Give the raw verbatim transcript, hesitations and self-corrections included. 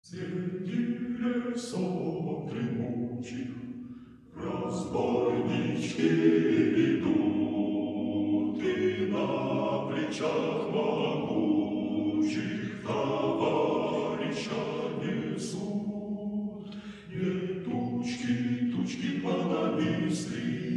Среди лесов дремучих разбойнички идут, и на плечах могучих товарища несут. Не тучки, тучки понависли,